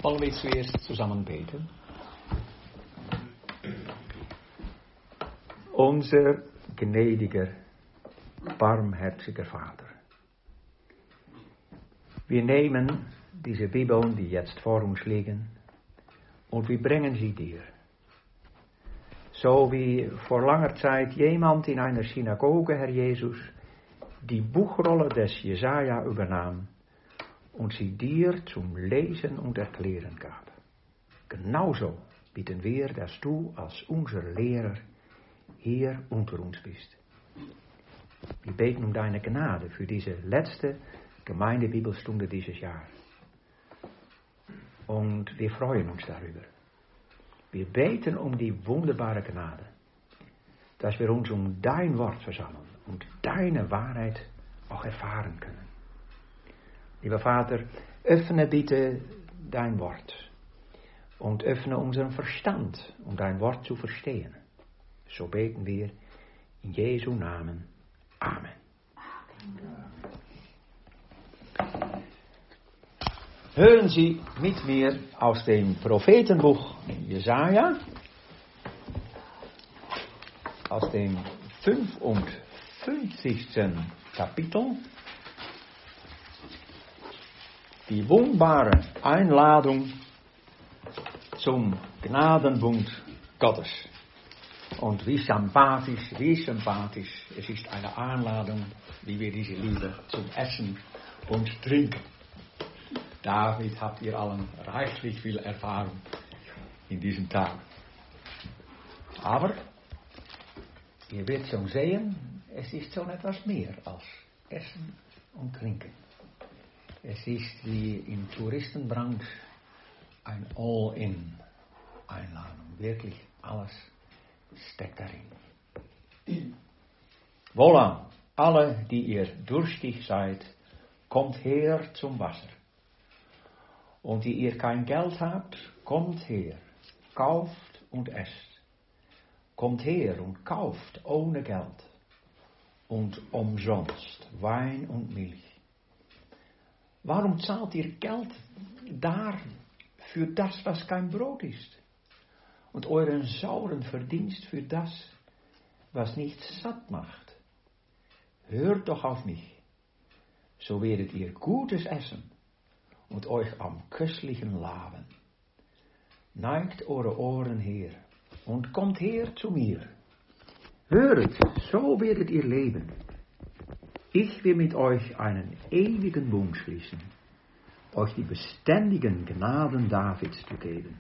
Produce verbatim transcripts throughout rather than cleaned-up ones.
Wollen wir zuerst zusammen beten? Unser gnädiger, barmherziger Vater. Wir nehmen diese Bibeln, die jetzt vor uns liegen, und wir bringen sie dir. So wie vor langer Zeit jemand in einer Synagoge, Herr Jesus, die Buchrolle des Jesaja übernahm und sie dir zum Lesen und Erklären gab. Genauso bitten wir, dass du als unser Lehrer hier unter uns bist. Wir beten um deine Gnade für diese letzte Gemeindebibelstunde dieses Jahr. Und wir freuen uns darüber. Wir beten um die wunderbare Gnade, dass wir uns um dein Wort versammeln und deine Wahrheit auch erfahren können. Lieber Vater, öffne bitte dein Wort und öffne unseren Verstand, um dein Wort zu verstehen. So beten wir in Jesu Namen. Amen. Hören Sie mit mir aus dem Prophetenbuch Jesaja, aus dem fünfundfünfzigsten Kapitel, die wunderbare Einladung zum Gnadenbund Gottes. Und wie sympathisch, wie sympathisch, es ist eine Einladung, wie wir diese Liebe zum Essen und Trinken. Damit habt ihr allen reichlich viel Erfahrung in diesen Tagen. Aber ihr werdet schon sehen, es ist schon etwas mehr als Essen und Trinken. Es ist wie im Touristenbranche ein All-in-Einladung. Wirklich alles steckt darin. Wohlan, alle, die ihr durstig seid, kommt her zum Wasser. Und die ihr kein Geld habt, kommt her, kauft und esst. Kommt her und kauft ohne Geld und umsonst Wein und Milch. Warum zahlt ihr Geld dar für das, was kein Brot ist? Und euren sauren Verdienst für das, was nicht satt macht? Hört doch auf mich, so werdet ihr Gutes essen und euch am Köstlichen laben. Neigt eure Ohren her und kommt her zu mir. Hört, so werdet ihr leben. Ich will mit euch einen ewigen Bund schließen, euch die beständigen Gnaden Davids zu geben.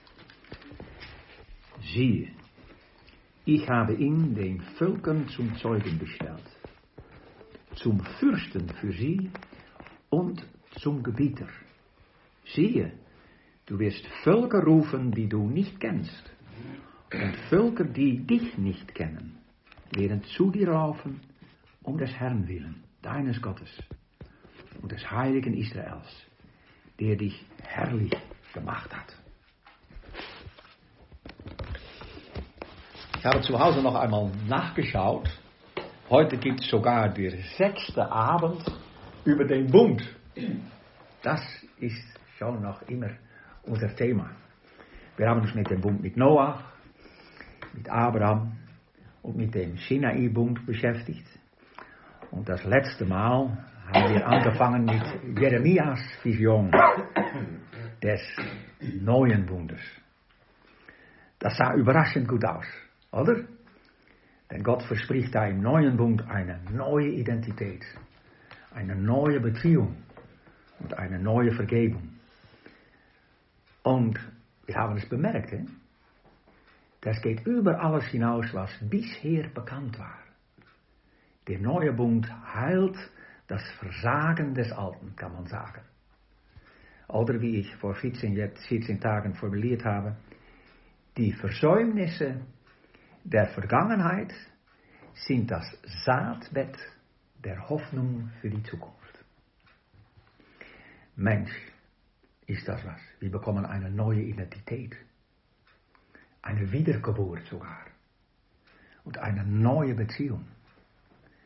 Siehe, ich habe ihn den Völkern zum Zeugen bestellt, zum Fürsten für sie und zum Gebieter. Siehe, du wirst Völker rufen, die du nicht kennst, und Völker, die dich nicht kennen, werden zu dir laufen, um des Herrn willen, deines Gottes und des heiligen Israels, der dich herrlich gemacht hat. Ich habe zu Hause noch einmal nachgeschaut. Heute gibt es sogar den sechste Abend über den Bund. Das ist schon noch immer unser Thema. Wir haben uns mit dem Bund mit Noach, mit Abraham und mit dem Sinai-Bund beschäftigt. Und das letzte Mal haben wir angefangen mit Jeremias Vision des neuen Bundes. Das sah überraschend gut aus, oder? Denn Gott verspricht da im neuen Bund eine neue Identität, eine neue Beziehung und eine neue Vergebung. Und wir haben es bemerkt, hè? Das geht über alles hinaus, was bisher bekannt war. Der neue Bund heilt das Versagen des Alten, kann man sagen. Oder wie ich vor vierzehn, jetzt vierzehn Tagen formuliert habe, die Versäumnisse der Vergangenheit sind das Saatbett der Hoffnung für die Zukunft. Mensch, ist das was. Wir bekommen eine neue Identität. Eine Wiedergeburt sogar. Und eine neue Beziehung.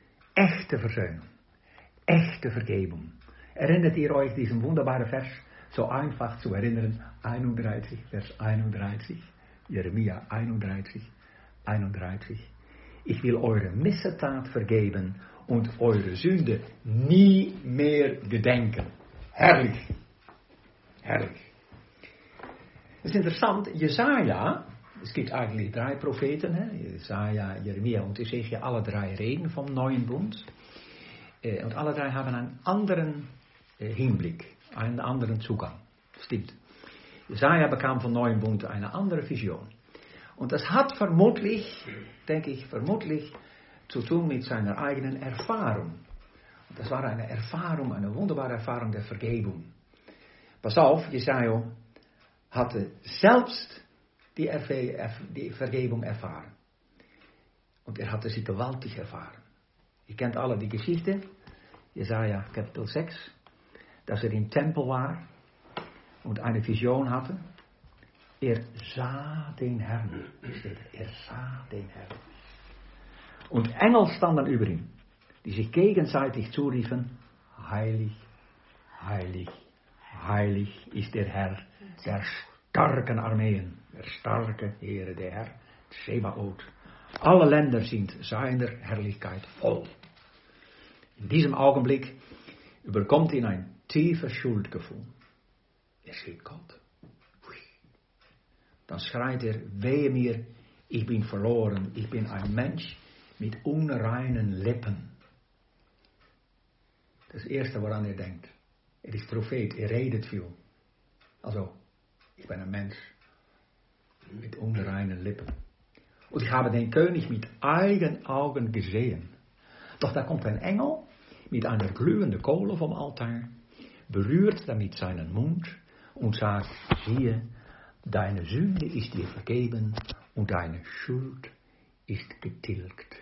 Echte Versöhnung. Echte Vergebung. Erinnert ihr euch diesen wunderbaren Vers so einfach zu erinnern, einunddreißig, Vers einunddreißig, Jeremia einunddreißig, einunddreißig. Ich will eure Missetat vergeben und eure Sünde nie mehr gedenken. Herrlich. Herrlich. Het is interessant, Jesaja, es gibt eigentlich drei Propheten, hè? Jesaja, Jeremia und Ezechiel, alle drei reden vom neuen Bund. Äh, und alle drei haben einen anderen äh, Hinblick, einen anderen Zugang. Stimmt. Jesaja bekam vom neuen Bund eine andere Vision. Und das hat vermutlich, denke ich, vermutlich zu tun mit seiner eigenen Erfahrung. Und das war eine Erfahrung, eine wunderbare Erfahrung der Vergebung. Pass auf, Jesaja hatte selbst die, Erfe- die Vergebung erfahren. Und er hatte sie gewaltig erfahren. Ihr kennt alle die Geschichte, Jesaja Kapitel sechs, dass er im Tempel war und eine Vision hatte. Er sah den Herrn. Er sah den Herrn. Und Engel standen über ihm, die sich gegenseitig zuriefen, heilig, heilig, heilig ist der Herr der starken Armeen, der starke Heere, der Herr, Zebaoth. Alle Länder sind seiner Herrlichkeit voll. In diesem Augenblick überkommt ihn ein tiefes Schuldgefühl. Er sieht Gott. Dann schreit er, wehe mir, ich bin verloren, ich bin ein Mensch mit unreinen Lippen. Das erste, woran er denkt. Er ist Prophet, er redet viel. Also, ich bin ein Mensch mit unreinen Lippen. Und ich habe den König mit eigenen Augen gesehen. Doch da kommt ein Engel mit einer glühenden Kohle vom Altar, berührt damit seinen Mund und sagt, siehe, deine Sünde ist dir vergeben und deine Schuld ist getilgt.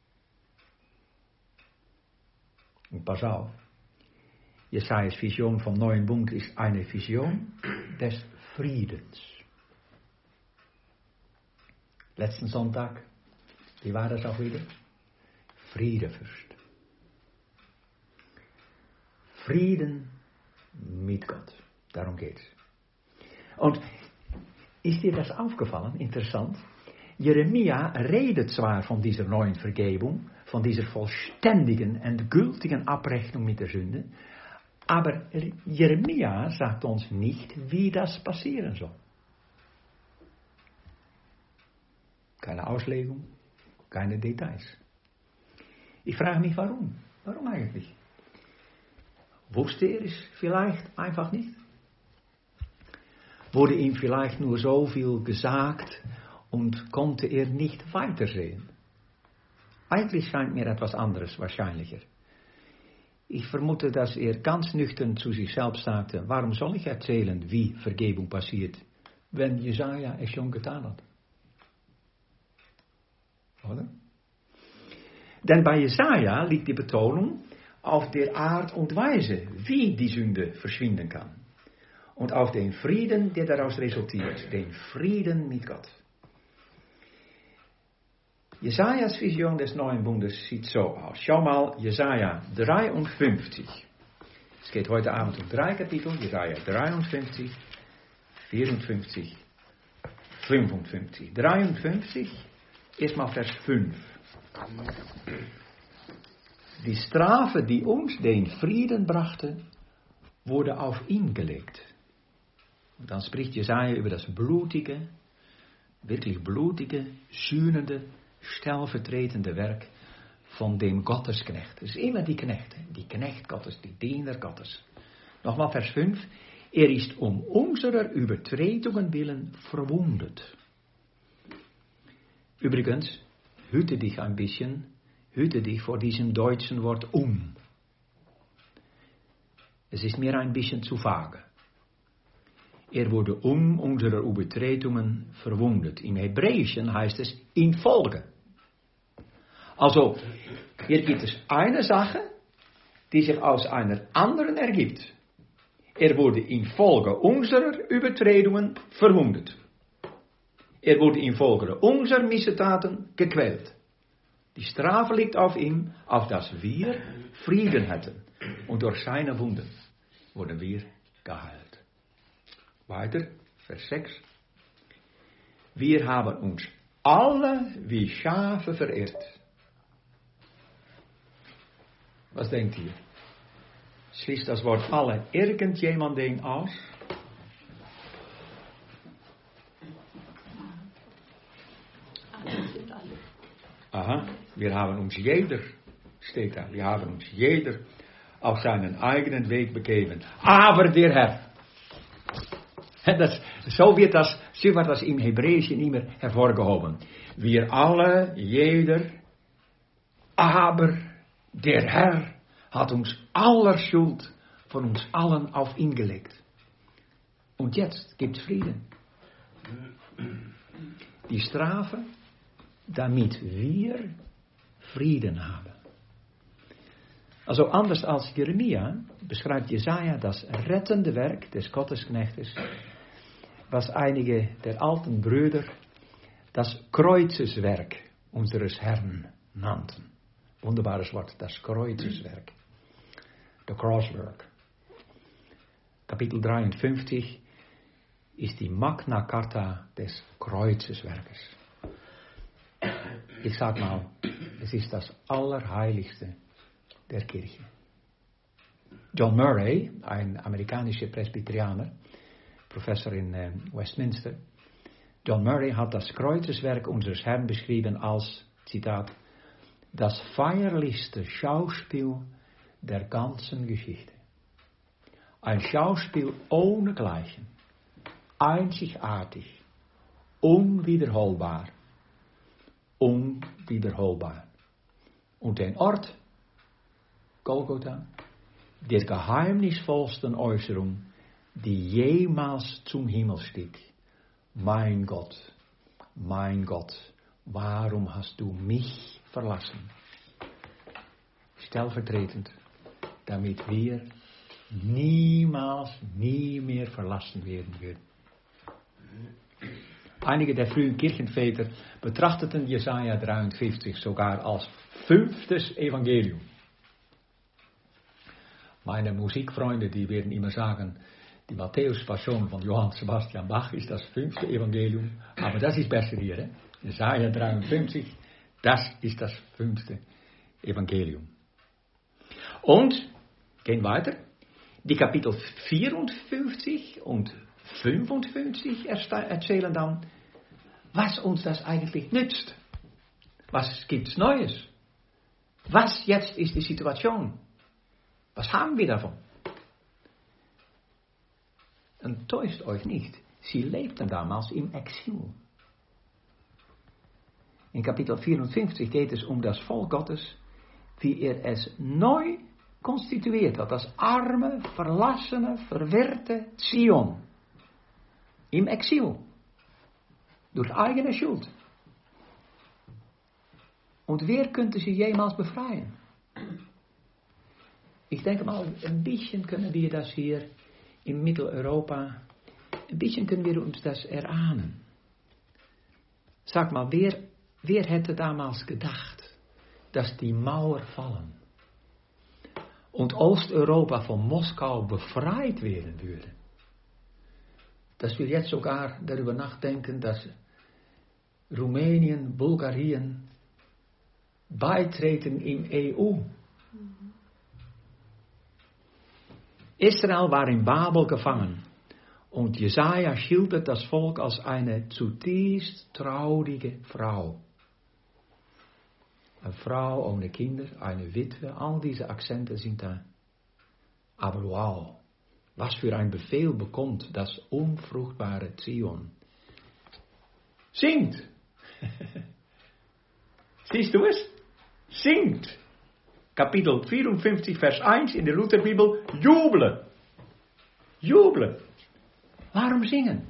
Und pass auf, Jesajas Vision vom neuen Bund ist eine Vision des Friedens. Letzten Sonntag, wie war das auch wieder? Friedefürst. Frieden mit Gott. Darum geht's. Und ist dir das aufgefallen? Interessant. Jeremia redet zwar von dieser neuen Vergebung, von dieser vollständigen, endgültigen Abrechnung mit der Sünde, aber Jeremia sagt uns nicht, wie das passieren soll. Keine Auslegung, keine Details. Ich frage mich, warum? Warum eigentlich? Wusste er es vielleicht einfach nicht? Wurde ihm vielleicht nur so viel gesagt und konnte er nicht weitersehen? Eigentlich scheint mir etwas anderes wahrscheinlicher. Ich vermute, dass er ganz nüchtern zu sich selbst sagte, warum soll ich erzählen, wie Vergebung passiert, wenn Jesaja es schon getan hat? Oder? Denn bei Jesaja liegt die Betonung auf der Art und Weise, wie die Sünde verschwinden kann. Und auf den Frieden, der daraus resultiert. Den Frieden mit Gott. Jesajas Vision des neuen Bundes sieht so aus. Schau mal, Jesaja dreiundfünfzig. Es geht heute Abend um drei Kapitel. Jesaja dreiundfünfzig, vierundfünfzig, fünfundfünfzig. dreiundfünfzig, erstmal Vers fünf. Die Strafe, die uns den Frieden brachte, wurde auf ihn gelegt. Und dann spricht Jesaja über das blutige, wirklich blutige, sühnende, stellvertretende Werk von dem Gottesknecht. Es ist immer die Knecht, die Knecht Gottes, die Diener Gottes. Nochmal Vers fünf. Er ist um unserer Übertretungen willen verwundet. Übrigens, hüte dich ein bisschen, hüte dich vor diesem deutschen Wort um. Es ist mir ein bisschen zu vage. Er wurde um unserer Übertretungen verwundet. Im Hebräischen heißt es infolge. Also, hier gibt es eine Sache, die sich aus einer anderen ergibt. Er wurde infolge unserer Übertretungen verwundet. Er wurde infolge unserer Missetaten gequält. Die Strafe liegt auf ihm, auf dass wir Frieden hätten. Und durch seine Wunden wurden wir geheilt. Weiter, Vers sechs. Wir haben uns alle wie Schafe verirrt. Was denkt ihr? Schließt das Wort alle irgendjemanden aus? Aha, wir haben uns jeder, steht da, wir haben uns jeder auf seinen eigenen Weg begeben. Aber der Herr. Das, so wird das, so wird das im Hebräischen immer hervorgehoben. Wir alle, jeder, aber der Herr hat uns aller Schuld von uns allen auf ihn gelegt. Und jetzt gibt es Frieden. Die Strafe, damit wir Frieden haben. Also anders als Jeremia beschreibt Jesaja das rettende Werk des Gottesknechtes, was einige der alten Brüder das Kreuzeswerk unseres Herrn nannten. Wunderbares Wort, das Kreuzeswerk. The Crosswork. Kapitel dreiundfünfzig ist die Magna Carta des Kreuzeswerkes. Ich sag mal, es ist das Allerheiligste der Kirche. John Murray, ein amerikanischer Presbyterianer, Professor in äh, Westminster, John Murray hat das Kreuzeswerk unseres Herrn beschrieben als, Zitat, das feierlichste Schauspiel der ganzen Geschichte. Ein Schauspiel ohnegleichen, einzigartig, unwiederholbar, unwiederholbar. Und den Ort, Golgotha, der geheimnisvollsten Äußerung, die jemals zum Himmel stieg. Mein Gott, mein Gott, warum hast du mich verlassen? Stellvertretend, damit wir niemals, nie mehr verlassen werden würden. Einige der frühen Kirchenväter betrachteten Jesaja dreiundfünfzig sogar als fünftes Evangelium. Meine Musikfreunde, die werden immer sagen, die Matthäus-Passion von Johann Sebastian Bach ist das fünfte Evangelium. Aber das ist besser hier, hè? Jesaja dreiundfünfzig, das ist das fünfte Evangelium. Und, gehen weiter, die Kapitel vierundfünfzig und fünfundfünfzig erzählen dann, was uns das eigentlich nützt. Was gibt's Neues? Was jetzt ist die Situation? Was haben wir davon? Und täuscht euch nicht, sie lebten damals im Exil. In Kapitel vierundfünfzig geht es um das Volk Gottes, wie er es neu konstituiert hat. Das arme, verlassene, verwirrte Zion. Im Exil. Durch eigene Schuld. Und wer könnte sie jemals befreien? Ich denke mal, ein bisschen können wir das hier in Mitteleuropa, ein bisschen können wir uns das erahnen. Sag mal, wer, wer hätte damals gedacht, dass die Mauer fallen und Osteuropa von Moskau befreit werden würde? Dass wir jetzt sogar darüber nachdenken, dass Rumänien, Bulgarien beitreten im E U. Israel war in Babel gefangen und Jesaja schildert das Volk als eine zutiefst traurige Frau. Eine Frau ohne Kinder, eine Witwe, all diese Akzente sind da. Aber wow, was für ein Befehl bekommt das unfruchtbare Zion. Singt! Siehst du es? Singt! Kapitel vierundfünfzig, Vers eins in der Lutherbibel, jubelen. Jubelen. Warum singen?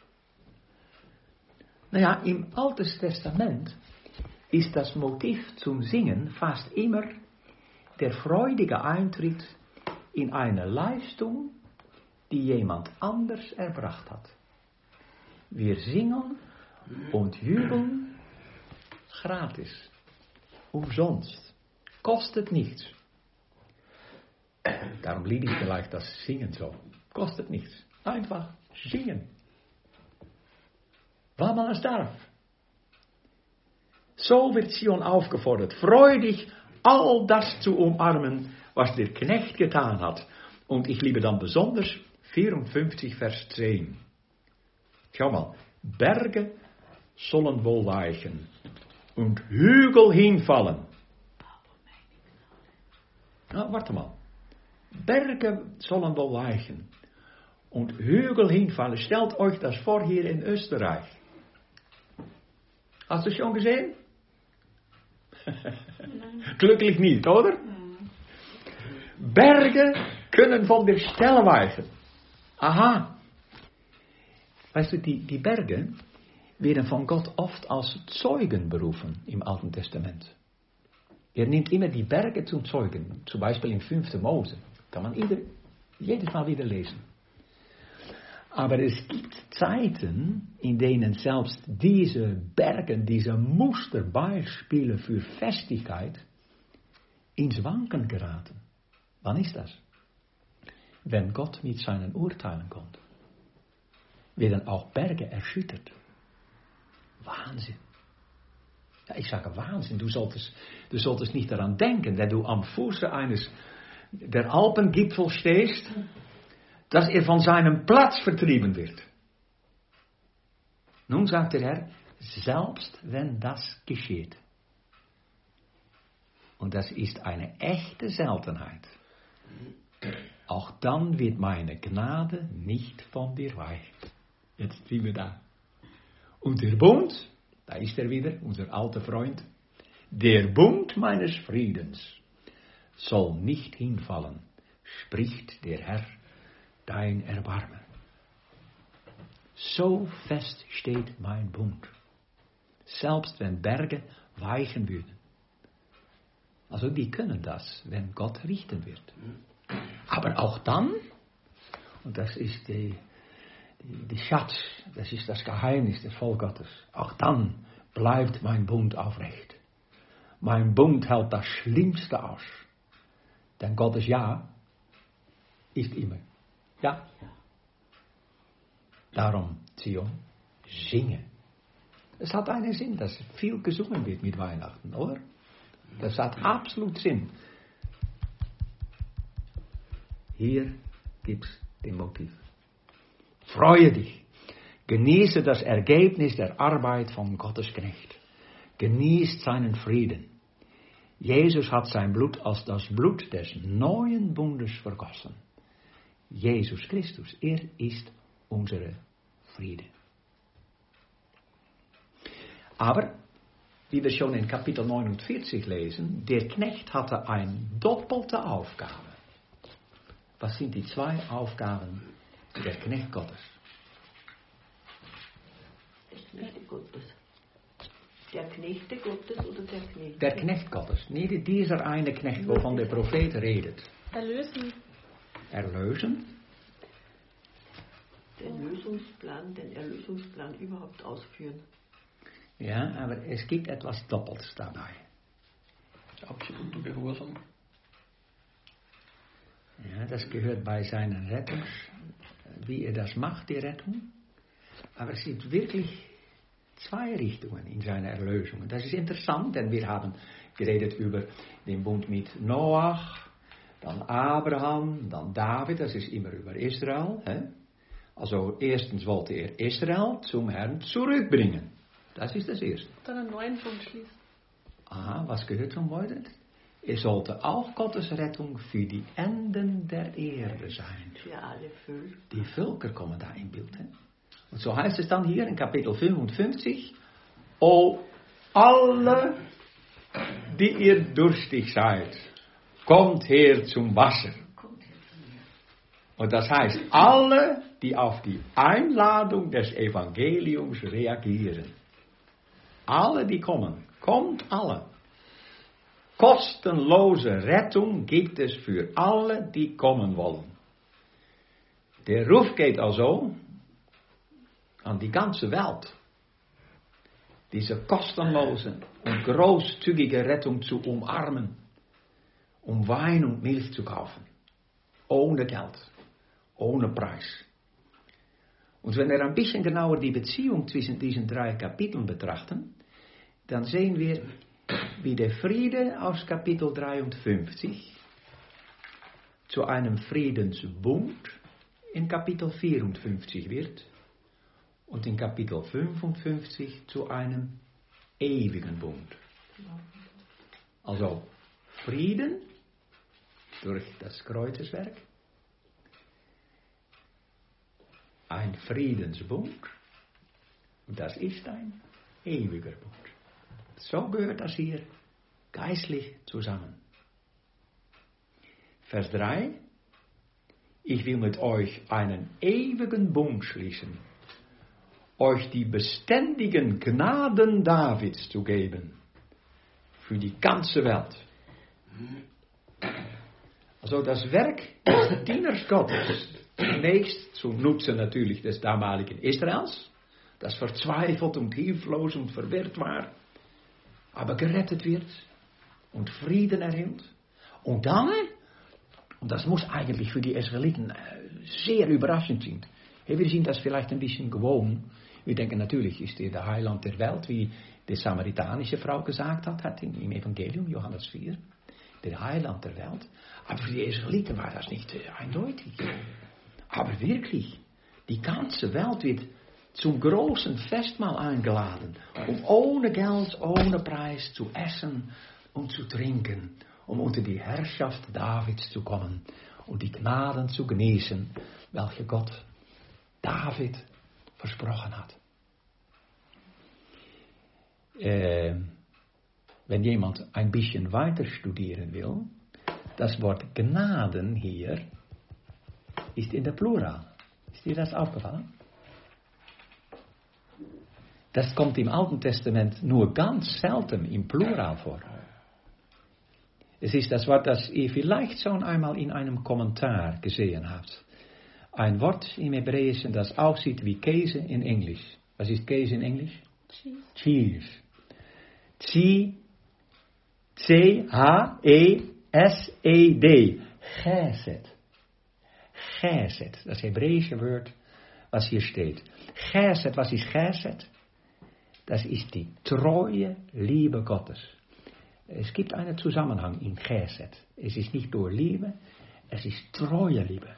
Naja, im Alten Testament ist das Motiv zum Singen fast immer der freudige Eintritt in eine Leistung, die jemand anders erbracht hat. Wir singen und jubeln gratis, umsonst. Kostet nichts. Darum liebe ich vielleicht das Singen so. Kostet nichts. Einfach singen. Weil man es darf. So wird Zion aufgefordert, freudig all das zu umarmen, was der Knecht getan hat. Und ich liebe dann besonders vierundfünfzig, Vers zehn. Schau mal, Berge sollen wohl weichen und Hügel hinfallen. Nou, warte mal. Berge sollen wohl weichen und Hügel hinfallen. Stellt euch das vor hier in Österreich. Hast du schon gesehen? Glücklich nicht, oder? Berge können von der Stelle weichen. Aha. Weißt du, die, die Berge werden von Gott oft als Zeugen berufen im Alten Testament. Er nimmt immer die Berge zum Zeugen. Zum Beispiel in fünften Mose. Kann man jeder, jedes Mal wieder lesen. Aber es gibt Zeiten, in denen selbst diese Berge, diese Musterbeispiele für Festigkeit ins Wanken geraten. Wann ist das? Wenn Gott mit seinen Urteilen kommt, werden auch Berge erschüttert. Wahnsinn. Ja, ich sage Wahnsinn, du solltest, du solltest nicht daran denken, wenn du am Fuße eines der Alpengipfel stehst, dass er von seinem Platz vertrieben wird. Nun sagt der Herr, selbst wenn das geschieht, und das ist eine echte Seltenheit, auch dann wird meine Gnade nicht von dir weichen. Jetzt sind wir da. Und der Bund, da ist er wieder, unser alter Freund, der Bund meines Friedens soll nicht hinfallen, spricht der Herr, dein Erbarmen. So fest steht mein Bund, selbst wenn Berge weichen würden. Also die können das, wenn Gott richten wird. Aber auch dann, und das ist die, die, die Schatz, das ist das Geheimnis des Volk Gottes, auch dann bleibt mein Bund aufrecht. Mein Bund hält das Schlimmste aus. Denn Gottes Ja ist immer Ja. Darum, Zion, singe. Es hat einen Sinn, dass viel gesungen wird mit Weihnachten, oder? Das hat absolut Sinn. Hier gibt es den Motiv. Freue dich. Genieße das Ergebnis der Arbeit von Gottes Knecht. Genießt seinen Frieden. Jesus hat sein Blut als das Blut des neuen Bundes vergossen. Jesus Christus, er ist unsere Friede. Aber, wie wir schon in Kapitel neunundvierzig lesen, der Knecht hatte eine doppelte Aufgabe. Was sind die zwei Aufgaben der Knecht Gottes? Der Knechte Gottes. Der Knechte Gottes oder der Knecht? Der Knecht Gottes. Nicht dieser eine Knecht, wovon der Prophet redet. Erlösen. Erlösen. Den Lösungsplan, den Erlösungsplan überhaupt ausführen. Ja, aber es gibt etwas Doppeltes dabei. Absolute Gehorsam. Ja, das gehört bei seinen Rettung, wie er das macht, die Rettung. Aber es gibt wirklich zwei Richtungen in seiner Erlösung. Und das ist interessant, denn wir haben geredet über den Bund mit Noach, dann Abraham, dann David, das ist immer über Israel. Hè? Also erstens wollte er Israel zum Herrn zurückbringen. Das ist das Erste. Dann einen neuen Bund schließen. Aha, was gehört zum Beuten? Er sollte auch Gottes Rettung für die Enden der Erde sein. Für alle Völker. Die Völker kommen da im Bild. Hè? Und so heißt es dann hier in Kapitel fünfundfünfzig, O alle, die ihr durstig seid, kommt her zum Wasser. Und das heißt, alle, die auf die Einladung des Evangeliums reagieren. Alle, die kommen. Kommt alle. Kostenlose Rettung gibt es für alle, die kommen wollen. Der Ruf geht also an die ganze Welt, diese kostenlose und großzügige Rettung zu umarmen, um Wein und Milch zu kaufen, ohne Geld, ohne Preis. Und wenn wir ein bisschen genauer die Beziehung zwischen diesen drei Kapiteln betrachten, dann sehen wir, wie der Friede aus Kapitel dreiundfünfzig zu einem Friedensbund in Kapitel vierundfünfzig wird und in Kapitel fünfundfünfzig zu einem ewigen Bund. Also Frieden durch das Kreuzeswerk, ein Friedensbund, und das ist ein ewiger Bund. So gehört das hier geistlich zusammen. Vers drei. Ich will mit euch einen ewigen Bund schließen, euch die beständigen Gnaden Davids zu geben, für die ganze Welt. Also das Werk des Dieners Gottes, zunächst zum Nutzen natürlich des damaligen Israels, das verzweifelt und hilflos und verwirrt war, aber gerettet wird und Frieden erhielt. Und dann, und das muss eigentlich für die Israeliten sehr überraschend sein. Wir sind das vielleicht ein bisschen gewohnt. Wir denken, natürlich ist er der Heiland der Welt, wie die samaritanische Frau gesagt hat, hat im Evangelium, Johannes vier. Der Heiland der Welt. Aber für die Israeliten war das nicht eindeutig. Aber wirklich, die ganze Welt wird zum großen Festmahl eingeladen, um ohne Geld, ohne Preis zu essen und zu trinken, um unter die Herrschaft Davids zu kommen und die Gnaden zu genießen, welche Gott David versprochen hat. Äh, wenn jemand ein bisschen weiter studieren will, das Wort Gnaden hier ist in der Plural. Ist dir das aufgefallen? Das kommt im Alten Testament nur ganz selten im Plural vor. Es ist das Wort, das ihr vielleicht schon einmal in einem Kommentar gesehen habt. Ein Wort im Hebräischen, das aussieht wie Käse in Englisch. Was ist Käse in Englisch? Cheese. Cheese. C, C H E S E D. Chesed. Chesed. Das hebräische Wort, was hier steht. Chesed, was ist Chesed? Das ist die treue Liebe Gottes. Es gibt einen Zusammenhang in Chesed. Es ist nicht nur Liebe, es ist treue Liebe.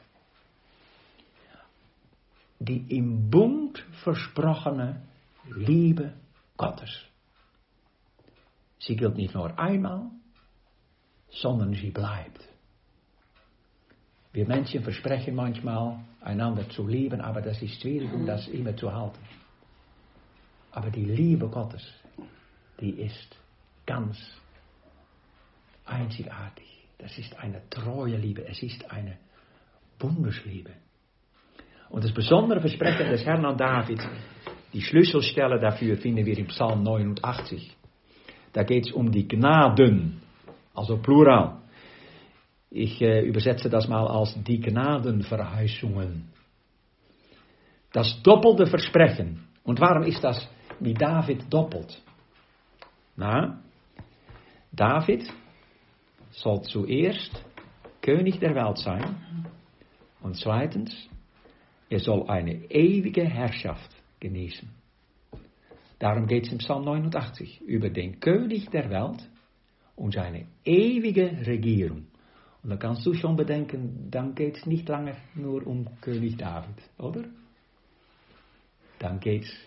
Die im Bund versprochene Liebe Gottes. Sie gilt nicht nur einmal, sondern sie bleibt. Wir Menschen versprechen manchmal, einander zu lieben, aber das ist schwierig, um das immer zu halten. Aber die Liebe Gottes, die ist ganz einzigartig. Das ist eine treue Liebe, es ist eine Bundesliebe. Und das besondere Versprechen des Herrn an David, die Schlüsselstelle dafür finden wir im Psalm neunundachtzig. Da geht es um die Gnaden, also Plural. Ich äh, übersetze das mal als die Gnadenverheißungen. Das doppelte Versprechen. Und warum ist das wie David doppelt? Na, David soll zuerst König der Welt sein. Und zweitens, er soll eine ewige Herrschaft genießen. Darum geht es im Psalm neunundachtzig. Über den König der Welt und seine ewige Regierung. Und da kannst du schon bedenken, dann geht es nicht lange nur um König David, oder? Dann geht es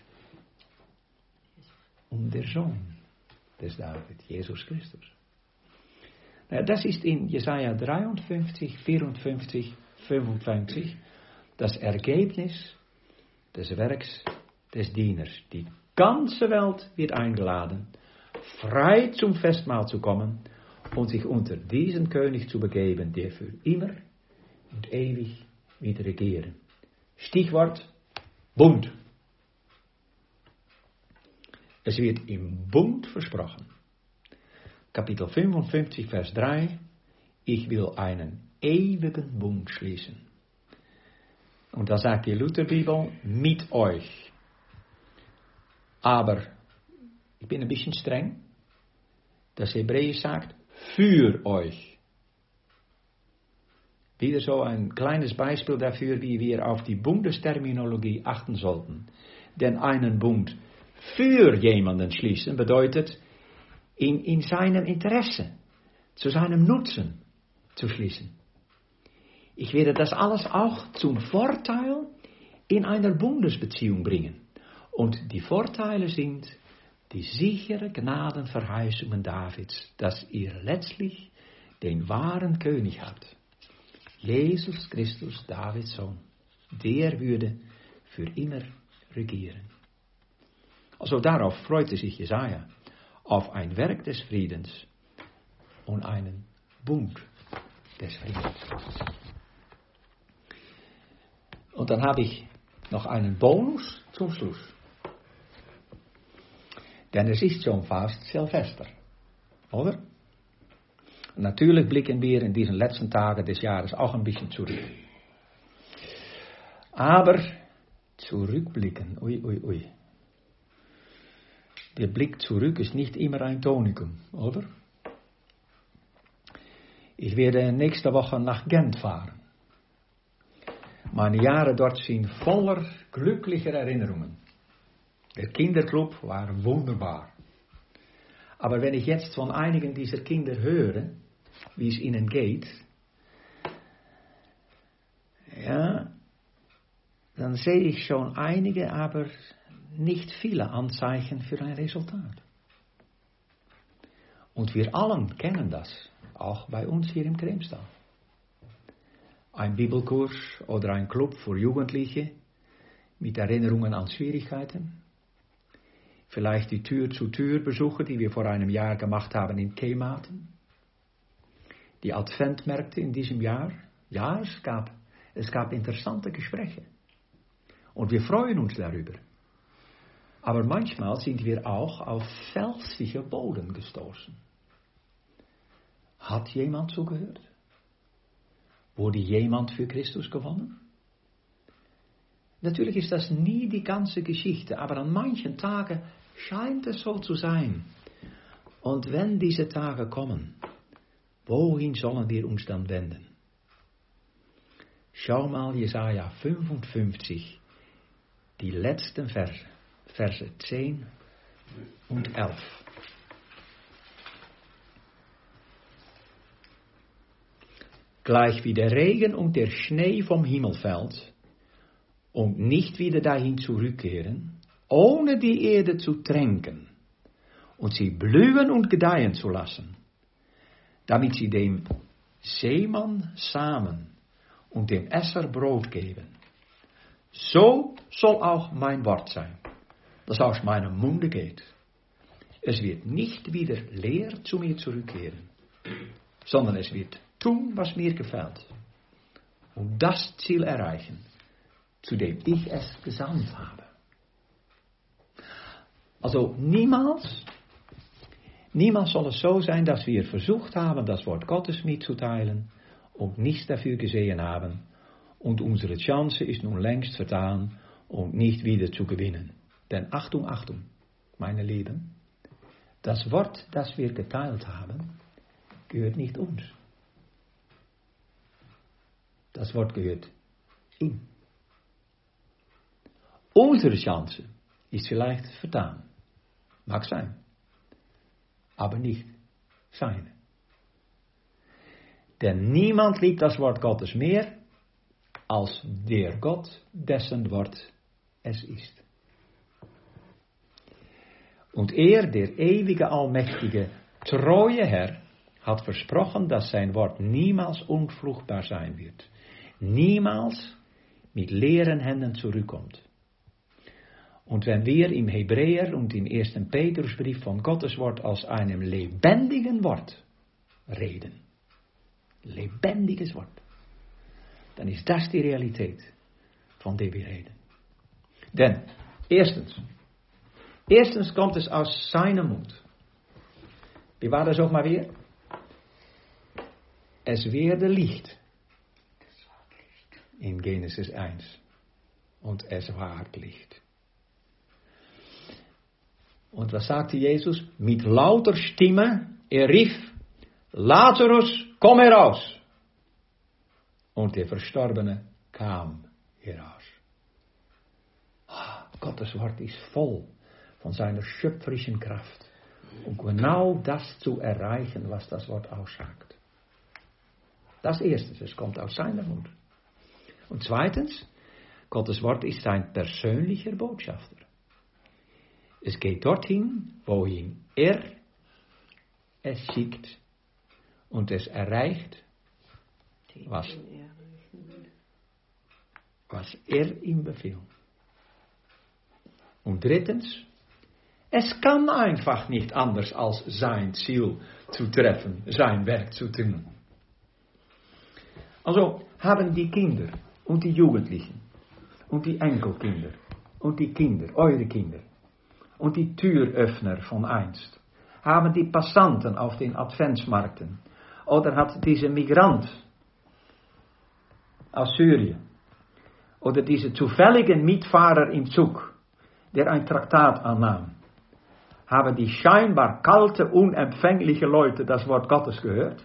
um den Sohn des David, Jesus Christus. Na, das ist in Jesaja dreiundfünfzig, vierundfünfzig, fünfundfünfzig das Ergebnis des Werks des Dieners. Die ganze Welt wird eingeladen, frei zum Festmahl zu kommen und sich unter diesen König zu begeben, der für immer und ewig wird regieren. Stichwort Bund. Es wird im Bund versprochen. Kapitel fünfundfünfzig, Vers drei. Ich will einen ewigen Bund schließen. Und da sagt die Lutherbibel, mit euch. Aber, ich bin ein bisschen streng, das Hebräisch sagt, für euch Wieder so ein kleines Beispiel dafür, wie wir auf die Bundesterminologie achten sollten. Denn einen Bund für jemanden schließen bedeutet, in, in seinem Interesse, zu seinem Nutzen zu schließen. Ich werde das alles auch zum Vorteil in einer Bundesbeziehung bringen. Und die Vorteile sind die sichere Gnadenverheißungen Davids, dass ihr letztlich den wahren König habt. Jesus Christus, Davids Sohn. Der würde für immer regieren. Also darauf freute sich Jesaja. Auf ein Werk des Friedens und einen Bund des Friedens. Und dann habe ich noch einen Bonus zum Schluss. Denn es ist schon fast Silvester, oder? Und natürlich blicken wir in diesen letzten Tagen des Jahres auch ein bisschen zurück. Aber zurückblicken, ui, ui, ui. Der Blick zurück ist nicht immer ein Tonikum, oder? Ich werde nächste Woche nach Gent fahren. Meine Jahre dort sind voller glücklicher Erinnerungen. Der Kinderclub war wunderbar. Aber wenn ich jetzt von einigen dieser Kinder höre, wie es ihnen geht, ja, dann sehe ich schon einige, aber nicht viele Anzeichen für ein Resultat. Und wir allen kennen das, auch bei uns hier im Kremstal. Ein Bibelkurs oder ein Club für Jugendliche mit Erinnerungen an Schwierigkeiten. Vielleicht die Tür-zu-Tür-Besuche, die wir vor einem Jahr gemacht haben in Kematen. Die Adventmärkte in diesem Jahr. Ja, es gab, es gab interessante Gespräche. Und wir freuen uns darüber. Aber manchmal sind wir auch auf felsige Boden gestoßen. Hat jemand zugehört? Wurde jemand für Christus gewonnen? Natürlich ist das nie die ganze Geschichte, aber an manchen Tagen scheint es so zu sein. Und wenn diese Tage kommen, wohin sollen wir uns dann wenden? Schau mal Jesaja fünfundfünfzig, die letzten Verse, Verse zehn und elf. Gleich wie der Regen und der Schnee vom Himmel fällt und nicht wieder dahin zurückkehren, ohne die Erde zu tränken und sie blühen und gedeihen zu lassen, damit sie dem Seemann Samen und dem Esser Brot geben. So soll auch mein Wort sein, das aus meinem Munde geht. Es wird nicht wieder leer zu mir zurückkehren, sondern es wird tun, was mir gefällt, und das Ziel erreichen, zu dem ich es gesandt habe. Also niemals, niemals soll es so sein, dass wir versucht haben, das Wort Gottes mitzuteilen und nichts dafür gesehen haben und unsere Chance ist nun längst vertan und nicht wieder zu gewinnen. Denn Achtung, Achtung, meine Lieben, das Wort, das wir geteilt haben, gehört nicht uns. Das Wort gehört ihm. Unsere Chance ist vielleicht vertan. Mag sein. Aber nicht seine. Denn niemand liebt das Wort Gottes mehr als der Gott, dessen Wort es ist. Und er, der ewige, allmächtige, treue Herr, hat versprochen, dass sein Wort niemals unfruchtbar sein wird. Niemals mit leeren Händen zurückkommt. Und wenn wir im Hebräer und im ersten Petrusbrief von Gottes Wort als einem lebendigen Wort reden, lebendiges Wort, dann ist das die Realität, von der wir reden. Denn, erstens, erstens kommt es aus seinem Mund. Wie war das auch mal weer? Es werde Licht. In Genesis eins. Und es ward Licht. Und was sagte Jesus? Mit lauter Stimme, er rief, Lazarus, komm heraus. und der Verstorbene kam heraus. Ah, Gottes Wort ist voll von seiner schöpferischen Kraft, um genau das zu erreichen, was das Wort aussagt. Das Erste, es kommt aus seinem Mund. Und zweitens, Gottes Wort ist ein persönlicher Botschafter. Es geht dorthin, wohin er es schickt, und es erreicht, was, was er ihm befiehlt. Und drittens, es kann einfach nicht anders als sein Ziel zu treffen, sein Werk zu tun. Also haben die Kinder und die Jugendlichen und die Enkelkinder und die Kinder, eure Kinder und die Türöffner von einst, haben die Passanten auf den Adventsmarkten oder hat diese Migrant aus Syrien oder diese zufälligen Mietfahrer im Zug, der ein Traktat annahm, haben die scheinbar kalte, unempfängliche Leute das Wort Gottes gehört?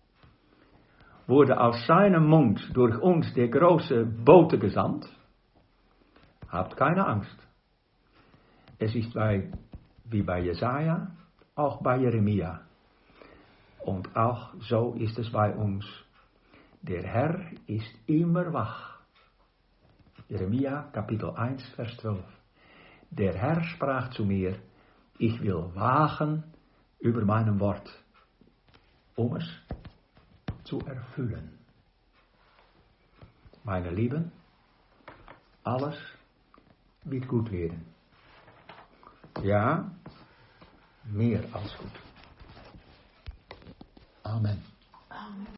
Wurde aus seinem Mund durch uns der große Bote gesandt? Habt keine Angst. Es ist bei, wie bei Jesaja, auch bei Jeremia. Und auch so ist es bei uns. Der Herr ist immer wach. Jeremia Kapitel eins, Vers zwölf. Der Herr sprach zu mir, ich will wachen über meinem Wort, um es zu erfüllen. Meine Lieben, alles wird gut werden. Ja, mehr als gut. Amen.